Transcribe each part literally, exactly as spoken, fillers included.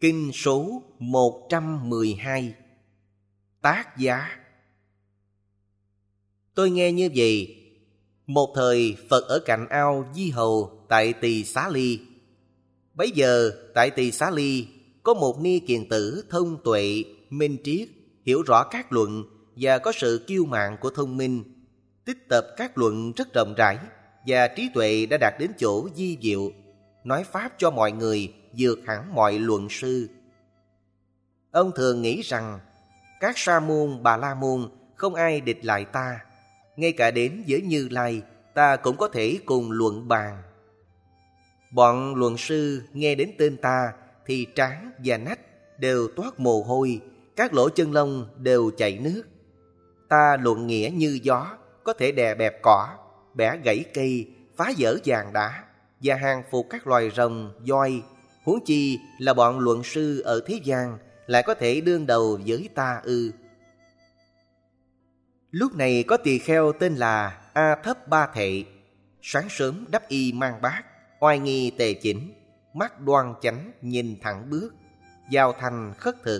Kinh số một trăm mười hai. Tác giá. Tôi nghe như vậy. Một thời Phật ở cạnh ao Di Hầu tại Tỳ Xá Ly. Bấy giờ tại Tỳ Xá Ly có một ni kiền tử thông tuệ, minh triết, hiểu rõ các luận và có sự kiêu mạn của thông minh, tích tập các luận rất rộng rãi và trí tuệ đã đạt đến chỗ vi diệu, nói pháp cho mọi người vượt hẳn mọi luận sư. Ông thường nghĩ rằng các sa môn bà la môn không ai địch lại ta, ngay cả đến với Như Lai ta cũng có thể cùng luận bàn. Bọn luận sư nghe đến tên ta thì trán và nách đều toát mồ hôi, các lỗ chân lông đều chảy nước. Ta luận nghĩa như gió, có thể đè bẹp cỏ, bẻ gãy cây, phá vỡ giàn đá và hàng phục các loài rồng, voi. Huống chi là bọn luận sư ở thế gian lại có thể đương đầu với ta ư? Lúc này có tỳ kheo tên là A Thấp Ba Thệ, sáng sớm đắp y mang bát, oai nghi tề chỉnh, mắt đoan chánh nhìn thẳng bước, vào thành khất thực.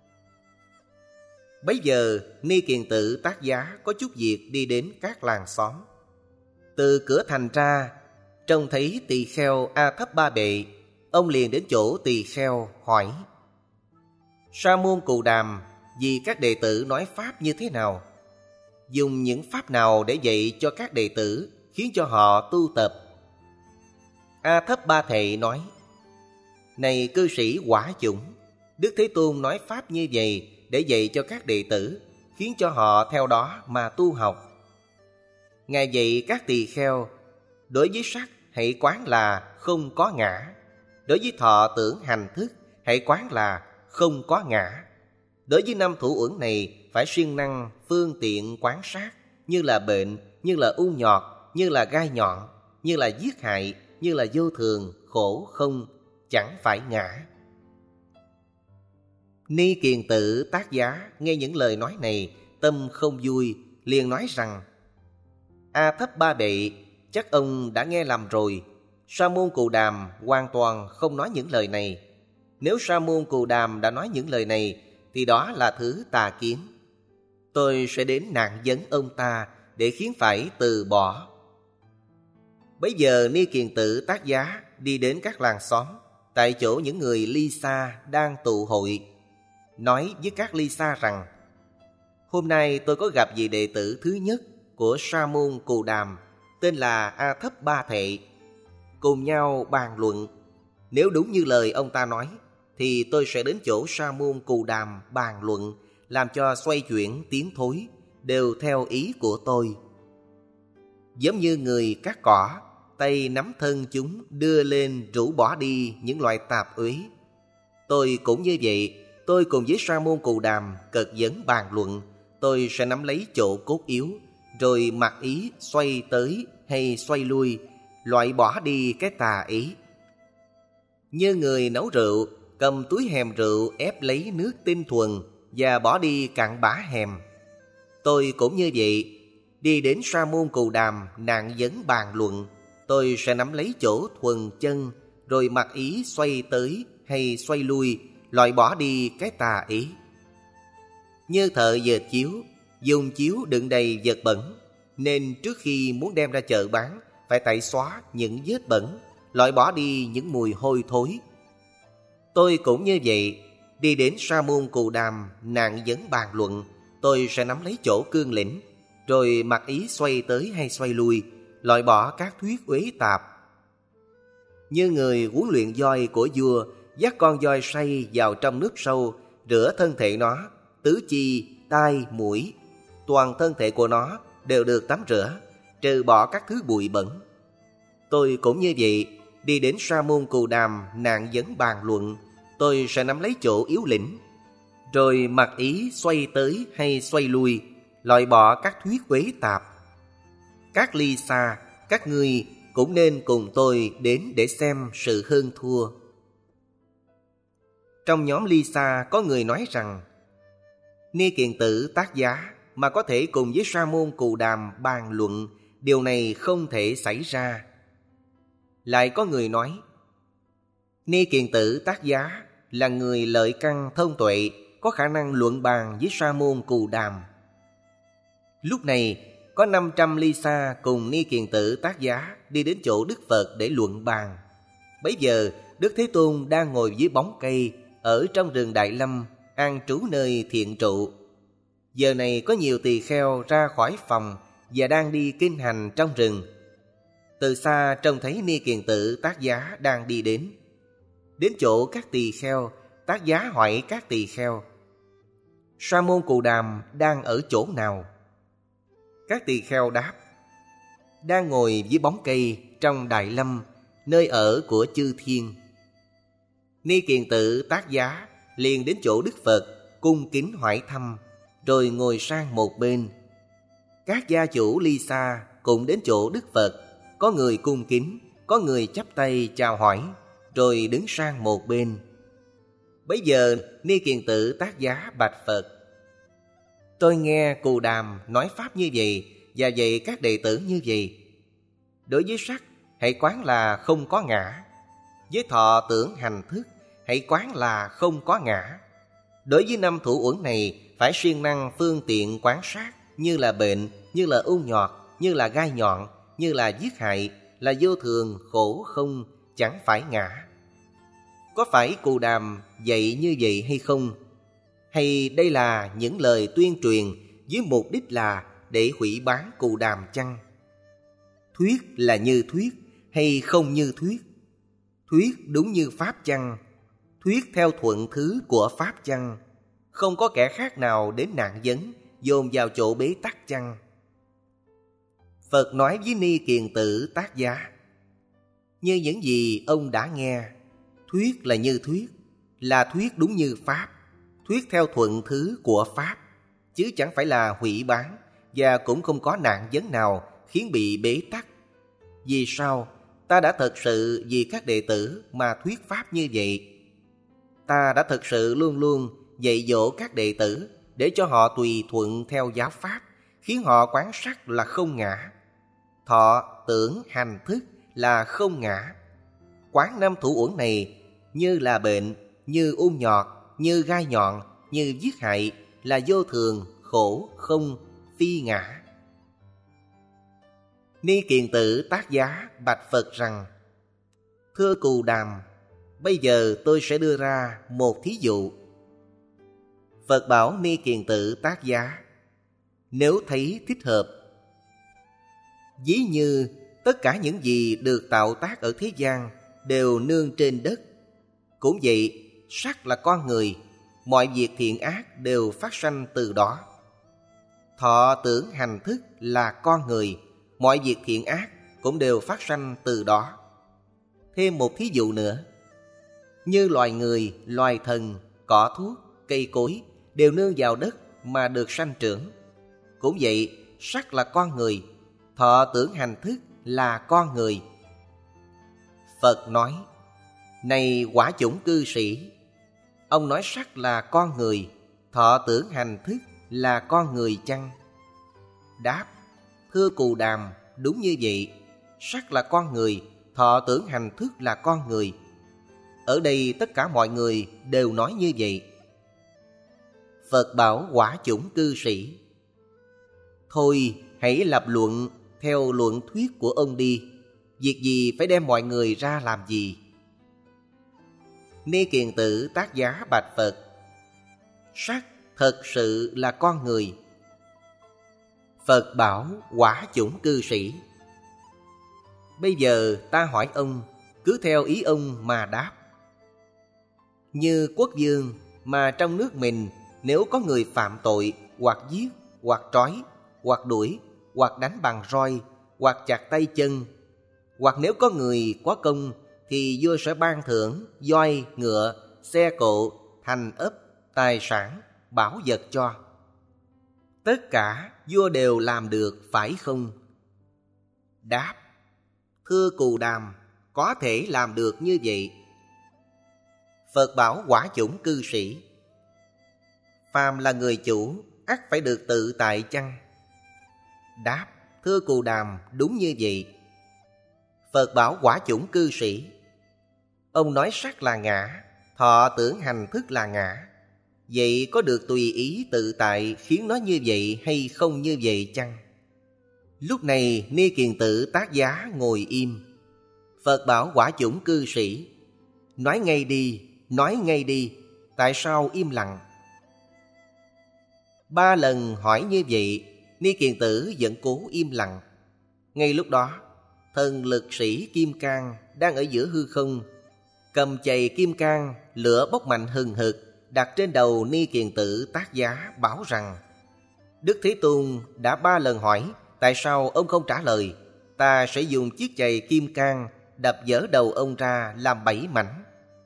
Bấy giờ ni kiền tử Tác Giá có chút việc đi đến các làng xóm. Từ cửa thành ra, trông thấy tỳ kheo A Thấp Ba Bệ, ông liền đến chỗ tỳ kheo hỏi: Sa môn Cù Đàm vì các đệ tử nói pháp như thế nào? Dùng những pháp nào để dạy cho các đệ tử, khiến cho họ tu tập? A Thấp Ba Thệ nói: Này cư sĩ Quả Chủng, Đức Thế Tôn nói pháp như vậy để dạy cho các đệ tử, khiến cho họ theo đó mà tu học. Ngài dạy các tỳ kheo, đối với sắc hãy quán là không có ngã, đối với thọ tưởng hành thức hãy quán là không có ngã. Đối với năm thủ uẩn này phải siêng năng phương tiện quán sát, như là bệnh, như là u nhọt, như là gai nhọn, như là giết hại, như là vô thường, khổ không, chẳng phải ngã. Ni kiền tử Tác Giá nghe những lời nói này, tâm không vui, liền nói rằng: A Thấp Ba Bệ, chắc ông đã nghe lầm rồi. Sa môn Cù Đàm hoàn toàn không nói những lời này. Nếu Sa môn Cù Đàm đã nói những lời này thì đó là thứ tà kiến. Tôi sẽ đến nạn vấn ông ta để khiến phải từ bỏ. Bấy giờ ni kiền tử Tác Giá đi đến các làng xóm, tại chỗ những người ly xa đang tụ hội, nói với các ly xa rằng: Hôm nay tôi có gặp vị đệ tử thứ nhất của Sa môn Cù Đàm, tên là A Thấp Ba Thệ. Cùng nhau bàn luận. Nếu đúng như lời ông ta nói thì tôi sẽ đến chỗ Sa môn Cù Đàm bàn luận, làm cho xoay chuyển tiến thối đều theo ý của tôi. Giống như người cắt cỏ, tay nắm thân chúng đưa lên rũ bỏ đi những loại tạp uế. Tôi cũng như vậy. Tôi cùng với Sa môn Cù Đàm cật vấn bàn luận. Tôi sẽ nắm lấy chỗ cốt yếu, rồi mặc ý xoay tới hay xoay lui, loại bỏ đi cái tà ý. Như người nấu rượu, cầm túi hèm rượu ép lấy nước tinh thuần và bỏ đi cặn bã hèm. Tôi cũng như vậy. Đi đến Sa môn Cù Đàm nạn vấn bàn luận, tôi sẽ nắm lấy chỗ thuần chân, rồi mặc ý xoay tới hay xoay lui, loại bỏ đi cái tà ý. Như thợ dệt chiếu, dùng chiếu đựng đầy vật bẩn, nên trước khi muốn đem ra chợ bán phải tẩy xóa những vết bẩn, loại bỏ đi những mùi hôi thối. Tôi cũng như vậy. Đi đến Sa môn Cù Đàm nạn vấn bàn luận, tôi sẽ nắm lấy chỗ cương lĩnh, rồi mặc ý xoay tới hay xoay lui, loại bỏ các thuyết uế tạp. Như người huấn luyện voi của vua, dắt con voi say vào trong nước sâu, rửa thân thể nó, tứ chi, tai, mũi, toàn thân thể của nó đều được tắm rửa, trừ bỏ các thứ bụi bẩn. Tôi cũng như vậy. Đi đến Sa môn Cù Đàm nạn vấn bàn luận, tôi sẽ nắm lấy chỗ yếu lĩnh, rồi mặc ý xoay tới hay xoay lui, loại bỏ các thuyết uế tạp. Các ly xa, các ngươi cũng nên cùng tôi đến để xem sự hơn thua. Trong nhóm ly xa có người nói rằng: Ni kiền tử Tác Giá mà có thể cùng với Sa môn Cù Đàm bàn luận, điều này không thể xảy ra. Lại có người nói: Ni kiền tử Tác Giá, là người lợi căn thông tuệ, có khả năng luận bàn với Sa môn Cù Đàm. Lúc này có năm trăm ly xa cùng Ni Kiền Tử Tác Giá đi đến chỗ Đức Phật để luận bàn. Bấy giờ Đức Thế Tôn đang ngồi dưới bóng cây ở trong rừng Đại Lâm, an trú nơi thiện trụ. Giờ này có nhiều tỳ kheo ra khỏi phòng và đang đi kinh hành trong rừng. Từ xa trông thấy Ni Kiền Tử Tác Giá đang đi đến. Đến chỗ các tỳ kheo, Tác Giá hỏi các tỳ kheo: Sa môn Cù Đàm đang ở chỗ nào? Các tỳ kheo đáp: đang ngồi dưới bóng cây trong Đại Lâm, nơi ở của chư thiên. Ni Kiền Tử Tác Giá liền đến chỗ Đức Phật, cung kính hỏi thăm, rồi ngồi sang một bên. Các gia chủ ly xa cũng đến chỗ Đức Phật, có người cung kính, có người chắp tay chào hỏi, rồi đứng sang một bên. Bấy giờ Ni Kiền Tử Tác Giá bạch Phật: tôi nghe Cù Đàm nói pháp như vậy và dạy các đệ tử như vậy. Đối với sắc, hãy quán là không có ngã. Với thọ tưởng hành thức, hãy quán là không có ngã. Đối với năm thủ uẩn này, phải siêng năng phương tiện quán sát, như là bệnh, như là ung nhọt, như là gai nhọn, như là giết hại, là vô thường, khổ không, chẳng phải ngã. Có phải Cù Đàm dạy như vậy hay không? Hay đây là những lời tuyên truyền với mục đích là để hủy bán Cù Đàm chăng? Thuyết là như thuyết hay không như thuyết? Thuyết đúng như Pháp chăng? Thuyết theo thuận thứ của Pháp chăng? Không có kẻ khác nào đến nạn vấn, dồn vào chỗ bế tắc chăng? Phật nói với Ni Kiền Tử Tác Giá: như những gì ông đã nghe, thuyết là như thuyết, là thuyết đúng như Pháp, thuyết theo thuận thứ của Pháp, chứ chẳng phải là hủy bán, và cũng không có nạn vấn nào khiến bị bế tắc. Vì sao? Ta đã thật sự vì các đệ tử mà thuyết Pháp như vậy. Ta đã thật sự luôn luôn dạy dỗ các đệ tử để cho họ tùy thuận theo giáo Pháp, khiến họ quán sắc là không ngã, thọ, tưởng, hành, thức là không ngã. Quán năm thủ uẩn này như là bệnh, như ung nhọt, như gai nhọn, như giết hại, là vô thường, khổ, không, phi ngã. Ni Kiền Tử Tác Giá bạch Phật rằng: thưa Cù Đàm, bây giờ tôi sẽ đưa ra một thí dụ. Phật bảo Ni Kiền Tử Tác Giá: nếu thấy thích hợp. Ví như tất cả những gì được tạo tác ở thế gian đều nương trên đất. Cũng vậy, sắc là con người, mọi việc thiện ác đều phát sanh từ đó. Thọ tưởng hành thức là con người, mọi việc thiện ác cũng đều phát sanh từ đó. Thêm một thí dụ nữa. Như loài người, loài thần, cỏ thuốc, cây cối đều nương vào đất mà được sanh trưởng. Cũng vậy, sắc là con người, thọ tưởng hành thức là con người. Phật nói: này quả chủng cư sĩ, ông nói sắc là con người, thọ tưởng hành thức là con người chăng? Đáp: thưa Cù Đàm, đúng như vậy. Sắc là con người, thọ tưởng hành thức là con người. Ở đây tất cả mọi người đều nói như vậy. Phật bảo quả chủng cư sĩ: thôi hãy lập luận theo luận thuyết của ông đi. Việc gì phải đem mọi người ra làm gì? Ni Kiền Tử Tác Giá bạch Phật: sắc thật sự là con người. Phật bảo quả chủng cư sĩ: bây giờ ta hỏi ông, cứ theo ý ông mà đáp. Như quốc vương mà trong nước mình, nếu có người phạm tội, hoặc giết, hoặc trói, hoặc đuổi, hoặc đánh bằng roi, hoặc chặt tay chân, hoặc nếu có người có công, thì vua sẽ ban thưởng voi, ngựa, xe cộ, thành ấp, tài sản, bảo vật cho. Tất cả vua đều làm được, phải không? Đáp: thưa Cù Đàm, có thể làm được như vậy. Phật bảo quả chủng cư sĩ: phàm là người chủ, ắt phải được tự tại chăng? Đáp: thưa Cù Đàm, đúng như vậy. Phật bảo quả chủng cư sĩ: ông nói sắc là ngã, thọ tưởng hành thức là ngã. Vậy có được tùy ý tự tại khiến nó như vậy hay không như vậy chăng? Lúc này Ni Kiền Tử Tác Giá ngồi im. Phật bảo Quả Chủng cư sĩ: nói ngay đi, nói ngay đi, tại sao im lặng? Ba lần hỏi như vậy, Ni Kiền Tử vẫn cố im lặng. Ngay lúc đó, thần lực sĩ Kim Cang đang ở giữa hư không, cầm chày kim cang, lửa bốc mạnh hừng hực, đặt trên đầu Ni Kiền Tử Tác Giá, bảo rằng: Đức Thế Tôn đã ba lần hỏi, tại sao ông không trả lời? Ta sẽ dùng chiếc chày kim cang đập vỡ đầu ông ra làm bảy mảnh.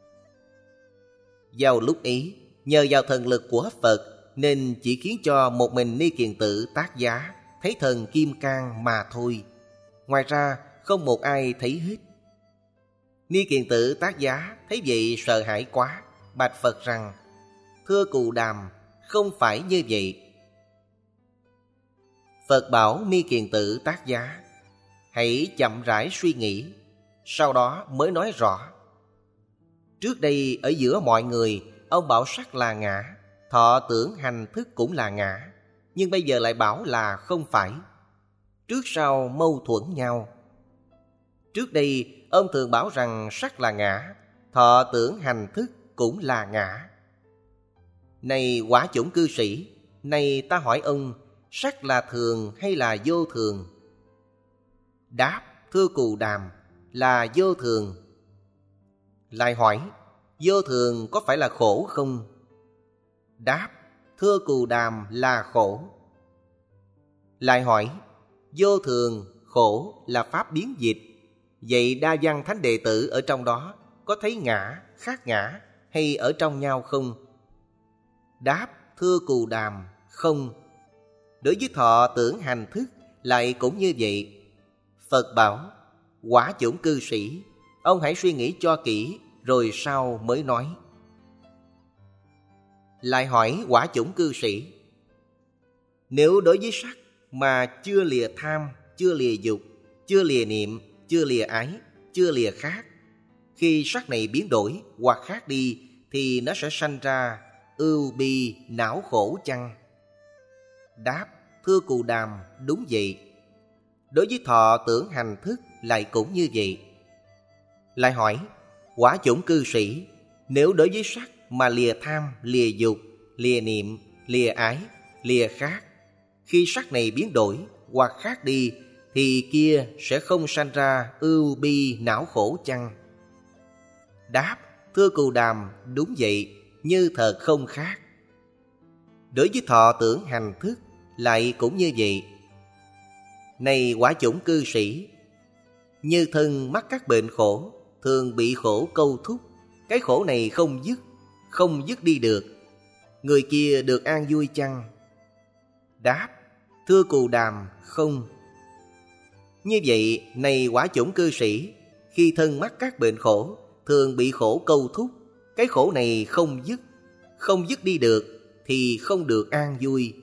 Vào lúc ấy, nhờ vào thần lực của Phật nên chỉ khiến cho một mình Ni Kiền Tử Tác Giá thấy thần kim cang mà thôi. Ngoài ra không một ai thấy hết. Ni Kiền Tử Tác Giá thấy vậy sợ hãi quá, bạch Phật rằng: Thưa Cù Đàm, không phải như vậy. Phật bảo Ni Kiền Tử Tác Giá: hãy chậm rãi suy nghĩ, sau đó mới nói rõ. Trước đây ở giữa mọi người, ông bảo sắc là ngã, thọ tưởng hành thức cũng là ngã, nhưng bây giờ lại bảo là không phải. Trước sau mâu thuẫn nhau. Trước đây ông thường bảo rằng sắc là ngã, thọ tưởng hành thức cũng là ngã. Này Quả Chủng cư sĩ, này ta hỏi ông, sắc là thường hay là vô thường? Đáp: thưa Cù Đàm, là vô thường. Lại hỏi: vô thường có phải là khổ không? Đáp: thưa Cù Đàm, là khổ. Lại hỏi: vô thường, khổ là pháp biến dịch, vậy Đa Văn Thánh Đệ Tử ở trong đó có thấy ngã, khác ngã hay ở trong nhau không? Đáp: thưa Cù Đàm, không. Đối với thọ tưởng hành thức lại cũng như vậy. Phật bảo: Quả Chủng cư sĩ, ông hãy suy nghĩ cho kỹ rồi sau mới nói. Lại hỏi Quả Chủng cư sĩ: nếu đối với sắc mà chưa lìa tham, chưa lìa dục, chưa lìa niệm, chưa lìa ái, chưa lìa khác, khi sắc này biến đổi hoặc khác đi thì nó sẽ sanh ra ưu bi não khổ chăng? Đáp: thưa Cù Đàm, đúng vậy. Đối với thọ tưởng hành thức lại cũng như vậy. Lại hỏi Quả Chủng cư sĩ, nếu đối với sắc mà lìa tham, lìa dục, lìa niệm, lìa ái, lìa khác, khi sắc này biến đổi hoặc khác đi thì kia sẽ không sanh ra ưu bi não khổ chăng? Đáp: thưa Cù Đàm, đúng vậy, như thật không khác. Đối với thọ tưởng hành thức lại cũng như vậy. Này Quả Chủng cư sĩ, như thân mắc các bệnh khổ, thường bị khổ câu thúc, cái khổ này không dứt, không dứt đi được, người kia được an vui chăng? Đáp: thưa Cù Đàm, không. Như vậy, này Quả Chủng cư sĩ, khi thân mắc các bệnh khổ, thường bị khổ câu thúc, cái khổ này không dứt, không dứt đi được thì không được an vui.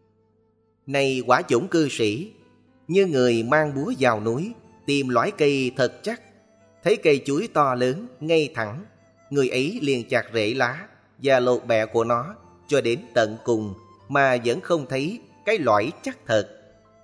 Này Quả Chủng cư sĩ, như người mang búa vào núi, tìm loại cây thật chắc, thấy cây chuối to lớn, ngay thẳng, người ấy liền chặt rễ lá và lột bẹ của nó cho đến tận cùng mà vẫn không thấy cái lõi chắc thật.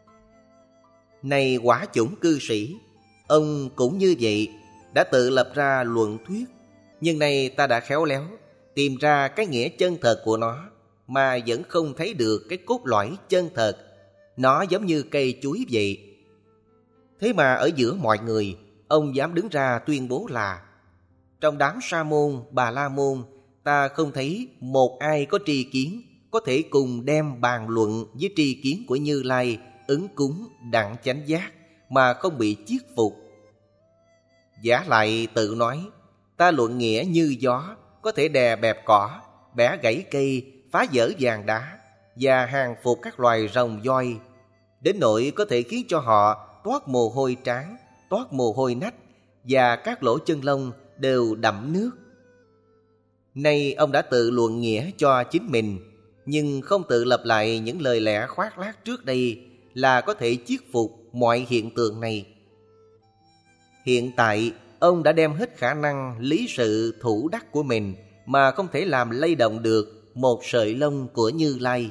Này Quả Chủng cư sĩ, ông cũng như vậy, đã tự lập ra luận thuyết, nhưng nay ta đã khéo léo tìm ra cái nghĩa chân thật của nó mà vẫn không thấy được cái cốt lõi chân thật. Nó giống như cây chuối vậy. Thế mà ở giữa mọi người, ông dám đứng ra tuyên bố là: trong đám Sa môn, Bà La môn, ta không thấy một ai có tri kiến có thể cùng đem bàn luận với tri kiến của Như Lai, ứng cúng, đặng chánh giác mà không bị chiết phục. Giả lại tự nói: ta luận nghĩa như gió, có thể đè bẹp cỏ, bẻ gãy cây, phá vỡ vàng đá và hàng phục các loài rồng voi, đến nỗi có thể khiến cho họ toát mồ hôi trán, toát mồ hôi nách và các lỗ chân lông đều đẫm nước. Nay ông đã tự luận nghĩa cho chính mình, nhưng không tự lập lại những lời lẽ khoác lác trước đây là có thể chiết phục mọi hiện tượng này. Hiện tại ông đã đem hết khả năng lý sự thủ đắc của mình mà không thể làm lay động được một sợi lông của Như Lai.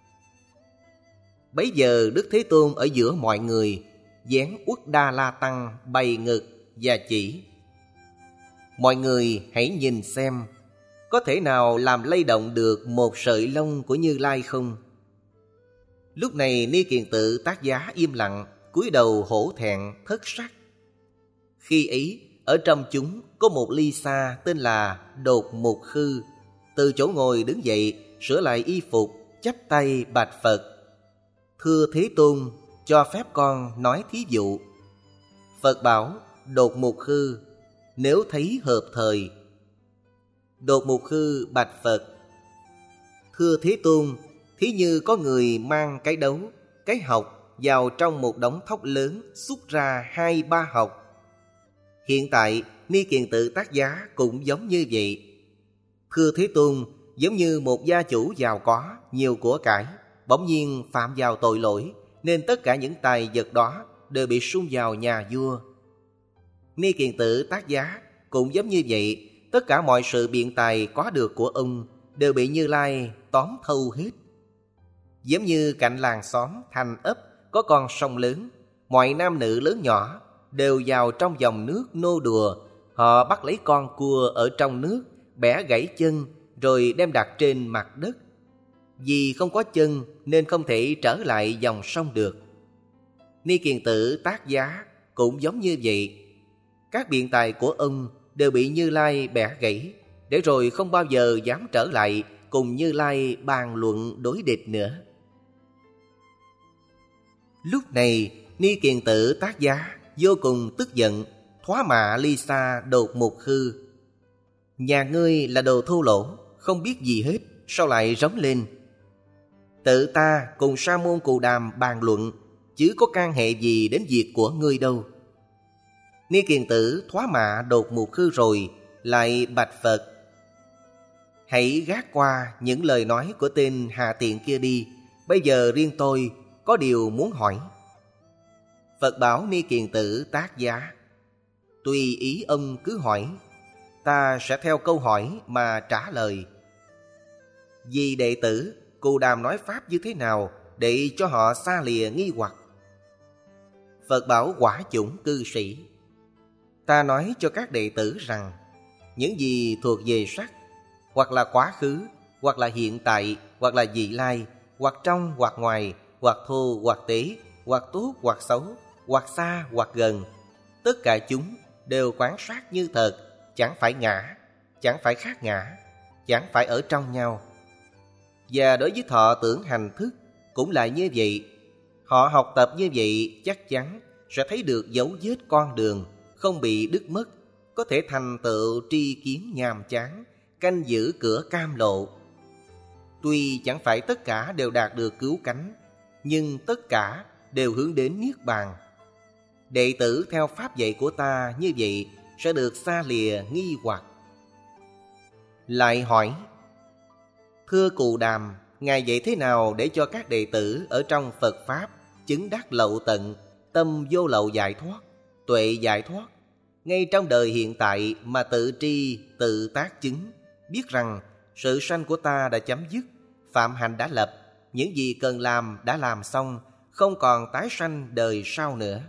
Bấy giờ Đức Thế Tôn ở giữa mọi người, dáng Uất Đa La Tăng bày ngực và chỉ: mọi người hãy nhìn xem, có thể nào làm lay động được một sợi lông của Như Lai không? Lúc này Ni Kiền Tự Tác Giá im lặng, cúi đầu hổ thẹn thất sắc. Khi ấy, ở trong chúng có một ly sa tên là Đột Mục Khư, từ chỗ ngồi đứng dậy, sửa lại y phục, chắp tay bạch Phật: thưa Thế Tôn, cho phép con nói thí dụ. Phật bảo Đột Mục Khư: nếu thấy hợp thời. Đột Mục Khư bạch Phật: thưa Thế Tôn, thí như có người mang cái đấu, cái hộc vào trong một đống thóc lớn, xúc ra hai ba hộc. Hiện tại Ni Kiền Tự Tác Giá cũng giống như vậy. Thưa Thế Tôn, giống như một gia chủ giàu có, nhiều của cải, bỗng nhiên phạm vào tội lỗi, nên tất cả những tài vật đó đều bị sung vào nhà vua. Ni Kiền Tự Tác Giá cũng giống như vậy, tất cả mọi sự biện tài có được của ông đều bị Như Lai tóm thâu hết. Giống như cạnh làng xóm, thành ấp có con sông lớn, mọi nam nữ lớn nhỏ đều vào trong dòng nước nô đùa. Họ bắt lấy con cua ở trong nước, bẻ gãy chân, rồi đem đặt trên mặt đất. Vì không có chân nên không thể trở lại dòng sông được. Ni Kiền Tự Tác Giá cũng giống như vậy. Các biện tài của ông đều bị Như Lai bẻ gãy, để rồi không bao giờ dám trở lại cùng Như Lai bàn luận đối địch nữa. Lúc này Ni Kiền Tự Tác Giá vô cùng tức giận, thoá mạ ly sa Đột Mục Khư: nhà ngươi là đồ thô lỗ, không biết gì hết, sao lại rống lên? Tự ta cùng Sa môn Cù Đàm bàn luận, chứ có can hệ gì đến việc của ngươi đâu. Ni Kiền Tử thoá mạ Đột Mục Khư rồi, lại bạch Phật: hãy gác qua những lời nói của tên hạ tiện kia đi, bây giờ riêng tôi có điều muốn hỏi. Phật bảo Ni Kiền Tử Tác Giá: tùy ý ông cứ hỏi, ta sẽ theo câu hỏi mà trả lời. Vì đệ tử, Cù Đàm nói pháp như thế nào để cho họ xa lìa nghi hoặc? Phật bảo Quả Chủng Cư Sĩ: ta nói cho các đệ tử rằng, những gì thuộc về sắc, hoặc là quá khứ, hoặc là hiện tại, hoặc là vị lai, hoặc trong hoặc ngoài, hoặc thô hoặc tế, hoặc tốt hoặc xấu, hoặc xa hoặc gần, tất cả chúng đều quán sát như thật, chẳng phải ngã, chẳng phải khác ngã, chẳng phải ở trong nhau. Và đối với thọ tưởng hành thức cũng là như vậy. Họ học tập như vậy chắc chắn sẽ thấy được dấu vết con đường, không bị đứt mất, có thể thành tựu tri kiến nhàm chán, canh giữ cửa cam lộ. Tuy chẳng phải tất cả đều đạt được cứu cánh, nhưng tất cả đều hướng đến Niết Bàn. Đệ tử theo pháp dạy của ta như vậy sẽ được xa lìa nghi hoặc. Lại hỏi: thưa Cù Đàm, ngài dạy thế nào để cho các đệ tử ở trong Phật Pháp chứng đắc lậu tận, tâm vô lậu giải thoát, tuệ giải thoát, ngay trong đời hiện tại mà tự tri, tự tác chứng, biết rằng sự sanh của ta đã chấm dứt, phạm hạnh đã lập, những gì cần làm đã làm xong, không còn tái sanh đời sau nữa.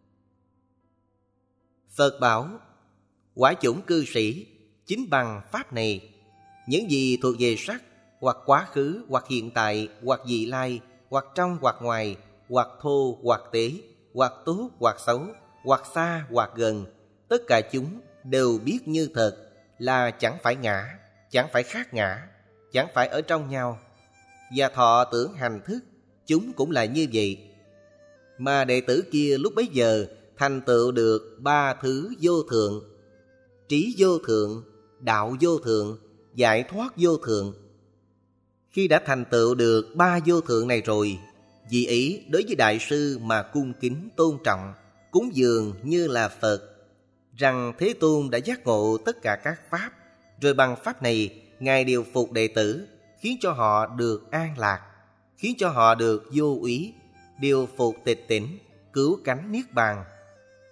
Phật bảo: Quả Chủng Cư Sĩ, chính bằng pháp này, những gì thuộc về sắc, hoặc quá khứ, hoặc hiện tại, hoặc vị lai, hoặc trong hoặc ngoài, hoặc thô hoặc tế, hoặc tốt hoặc xấu, hoặc xa hoặc gần, tất cả chúng đều biết như thật, là chẳng phải ngã, chẳng phải khác ngã, chẳng phải ở trong nhau. Và thọ tưởng hành thức, chúng cũng là như vậy. Mà đệ tử kia lúc bấy giờ thành tựu được ba thứ vô thượng: trí vô thượng, đạo vô thượng, giải thoát vô thượng. Khi đã thành tựu được ba vô thượng này rồi, vì ý đối với đại sư mà cung kính tôn trọng, cúng dường như là Phật, rằng Thế Tôn đã giác ngộ tất cả các pháp, rồi bằng pháp này ngài điều phục đệ tử, khiến cho họ được an lạc, khiến cho họ được vô úy, điều phục tịch tỉnh, cứu cánh Niết Bàn.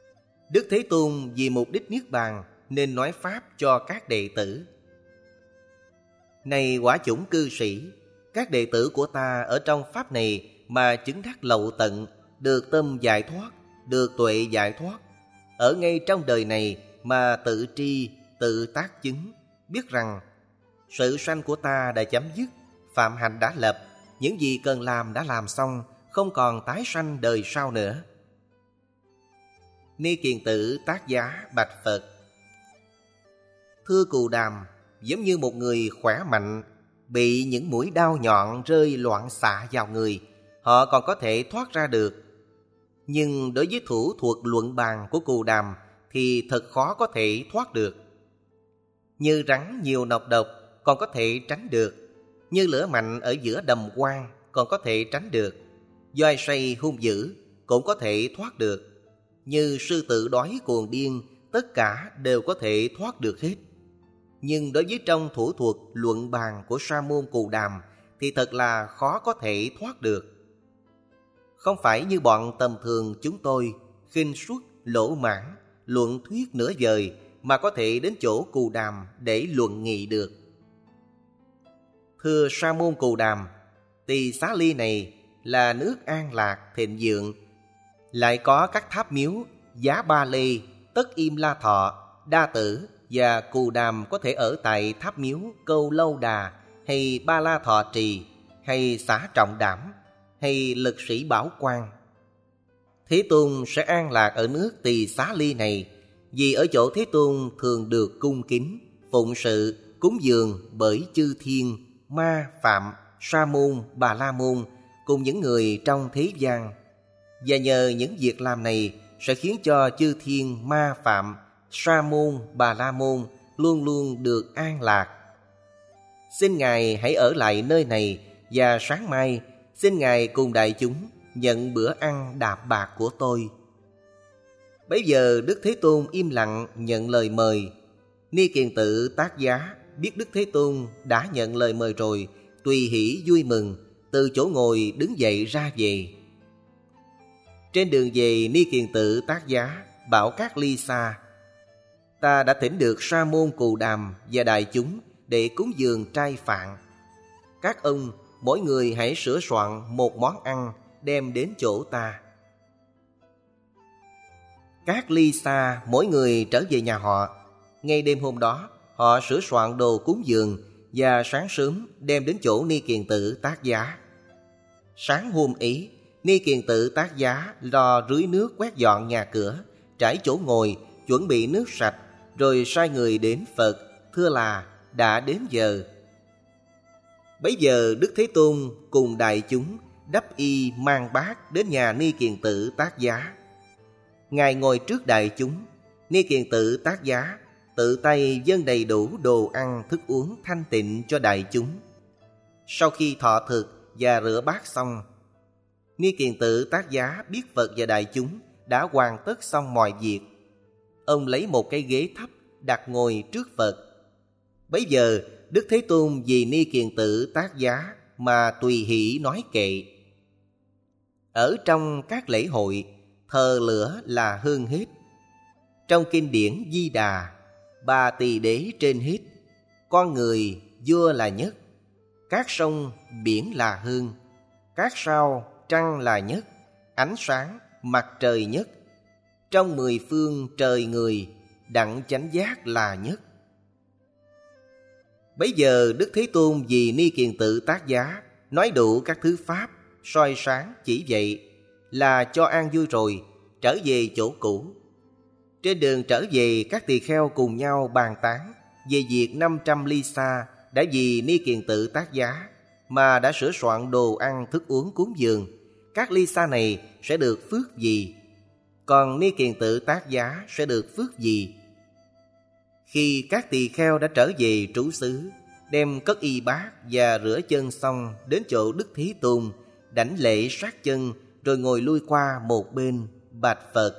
Đức Thế Tôn vì mục đích Niết Bàn nên nói pháp cho các đệ tử. Này quả chủng cư sĩ, các đệ tử của ta ở trong pháp này mà chứng đắc lậu tận, được tâm giải thoát, được tuệ giải thoát, ở ngay trong đời này mà tự tri, tự tác chứng, biết rằng sự sanh của ta đã chấm dứt, phạm hạnh đã lập, những gì cần làm đã làm xong, không còn tái sanh đời sau nữa. Ni Kiền Tử Tác Giá bạch Phật: Thưa Cù Đàm, giống như một người khỏe mạnh bị những mũi đao nhọn rơi loạn xạ vào người, họ còn có thể thoát ra được. Nhưng đối với thủ thuật luận bàn của Cù Đàm thì thật khó có thể thoát được. Như rắn nhiều nọc độc còn có thể tránh được, như lửa mạnh ở giữa đầm quang còn có thể tránh được, doi say hung dữ cũng có thể thoát được, như sư tử đói cuồng điên, tất cả đều có thể thoát được hết. Nhưng đối với trong thủ thuật luận bàn của Sa môn Cù Đàm thì thật là khó có thể thoát được. Không phải như bọn tầm thường chúng tôi khinh suất, lỗ mãn, luận thuyết nửa vời mà có thể đến chỗ Cù Đàm để luận nghị được. Thưa Sa môn Cù Đàm, Tỳ Xá Ly này là nước an lạc thịnh vượng, lại có các tháp miếu Giá Ba Lê, Tất Im La Thọ, Đa Tử và Cù Đàm có thể ở tại tháp miếu Câu Lâu Đà hay Ba La Thọ Trì hay Xã Trọng Đảm hay Lực Sĩ Bảo Quang. Thế Tôn sẽ an lạc ở nước Tỳ Xá Ly này, vì ở chỗ Thế Tôn thường được cung kính, phụng sự, cúng dường bởi chư thiên, ma, phạm, sa môn, bà la môn cùng những người trong thế gian. Và nhờ những việc làm này sẽ khiến cho chư thiên, ma, phạm, sa môn, bà la môn luôn luôn được an lạc. Xin Ngài hãy ở lại nơi này, và sáng mai xin Ngài cùng đại chúng nhận bữa ăn đạm bạc của tôi. Bấy giờ Đức Thế Tôn im lặng nhận lời mời. Ni Kiền Tử Tác Giá biết Đức Thế Tôn đã nhận lời mời rồi, tùy hỷ vui mừng, từ chỗ ngồi đứng dậy ra về. Trên đường về, Ni Kiền Tử Tác Giá bảo các ly xa: Ta đã thỉnh được Sa môn Cù Đàm và đại chúng để cúng dường trai phạn. Các ông mỗi người hãy sửa soạn một món ăn đem đến chỗ ta. Các ly xa mỗi người trở về nhà họ. Ngay đêm hôm đó, họ sửa soạn đồ cúng dường và sáng sớm đem đến chỗ Ni Kiền Tử Tác Giá. Sáng hôm ấy, Ni Kiền Tử Tác Giá lo rưới nước quét dọn nhà cửa, trải chỗ ngồi, chuẩn bị nước sạch, rồi sai người đến Phật, thưa là đã đến giờ. Bấy giờ Đức Thế Tôn cùng đại chúng đắp y mang bát đến nhà Ni Kiền Tử Tác Giá. Ngài ngồi trước đại chúng. Ni Kiền Tử Tác Giá tự tay dâng đầy đủ đồ ăn thức uống thanh tịnh cho đại chúng. Sau khi thọ thực và rửa bát xong, Ni Kiền Tử Tác Giá biết Phật và đại chúng đã hoàn tất xong mọi việc. Ông lấy một cái ghế thấp đặt ngồi trước Phật. Bấy giờ Đức Thế Tôn vì Ni Kiền Tử Tác Giá mà tùy hỷ nói kệ: Ở trong các lễ hội, thờ lửa là hơn hết. Trong kinh điển Di Đà, ba tỳ đế trên hết, con người vua là nhất, các sông biển là hơn, các sao trăng là nhất, ánh sáng mặt trời nhất, trong mười phương trời người đặng chánh giác là nhất. Bấy giờ Đức Thế Tôn vì Ni Kiền Tử Tác Giá nói đủ các thứ pháp, soi sáng chỉ vậy là cho an vui rồi, trở về chỗ cũ. Trên đường trở về, các tỳ kheo cùng nhau bàn tán về việc năm trăm ly xa đã vì Ni Kiền Tử Tác Giá mà đã sửa soạn đồ ăn thức uống cúng dường. Các ly xa này sẽ được phước gì? Còn Ni Kiền Tử Tác Giá sẽ được phước gì? Khi các tỳ kheo đã trở về trú xứ, đem cất y bát và rửa chân xong, đến chỗ Đức Thế Tôn, đảnh lễ sát chân, rồi ngồi lui qua một bên, bạch Phật.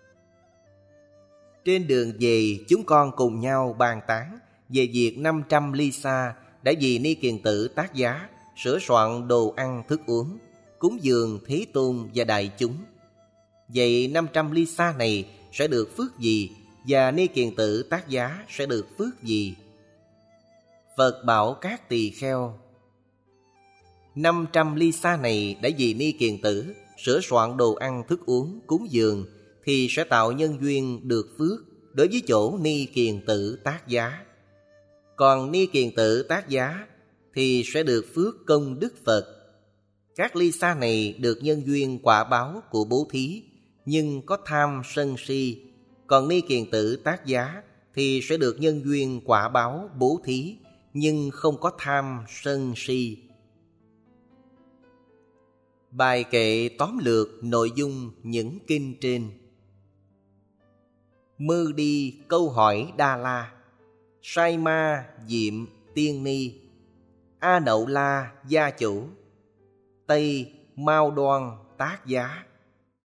Trên đường về, chúng con cùng nhau bàn tán về việc năm trăm ly xa đã vì Ni Kiền Tử Tác Giá sửa soạn đồ ăn thức uống, cúng dường Thế Tôn và đại chúng. Vậy năm trăm ly xa này sẽ được phước gì, và Ni Kiền Tử Tác Giá sẽ được phước gì? Phật bảo các tỳ kheo: năm trăm ly sa này đã vì Ni Kiền Tử sửa soạn đồ ăn thức uống cúng dường, thì sẽ tạo nhân duyên được phước đối với chỗ Ni Kiền Tử Tác Giá. Còn Ni Kiền Tử Tác Giá thì sẽ được phước công đức Phật. Các ly sa này được nhân duyên quả báo của bố thí, nhưng có tham sân si. Còn Ni Kiền Tử Tác Giá thì sẽ được nhân duyên quả báo bố thí, nhưng không có tham sân si. Bài kệ tóm lược nội dung những kinh trên. Mư Đi câu hỏi Đa La, Sai Ma Diệm Tiên Ni, A Nậu La Gia Chủ, Tây Mao Đoan Tác Giá.